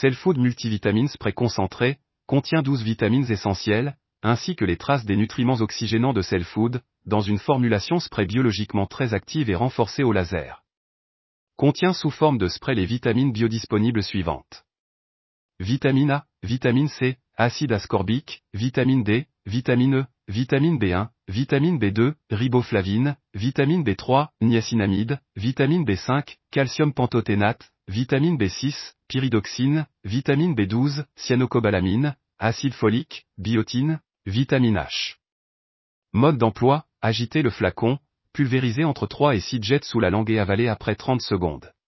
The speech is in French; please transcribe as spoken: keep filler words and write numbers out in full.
Cellfood Multivitamine Spray concentré, contient douze vitamines essentielles, ainsi que les traces des nutriments oxygénants de Cellfood, dans une formulation spray biologiquement très active et renforcée au laser. Contient sous forme de spray les vitamines biodisponibles suivantes. Vitamine A, vitamine C, acide ascorbique, vitamine D, vitamine E, vitamine B un, vitamine B deux, riboflavine, vitamine B trois, niacinamide, vitamine B cinq, calcium pantothénate, vitamine B six, pyridoxine, vitamine B douze, cyanocobalamin, acide folique, biotine, vitamine H. Mode d'emploi, agiter le flacon, pulvériser entre trois et six jets sous la langue et avaler après trente secondes.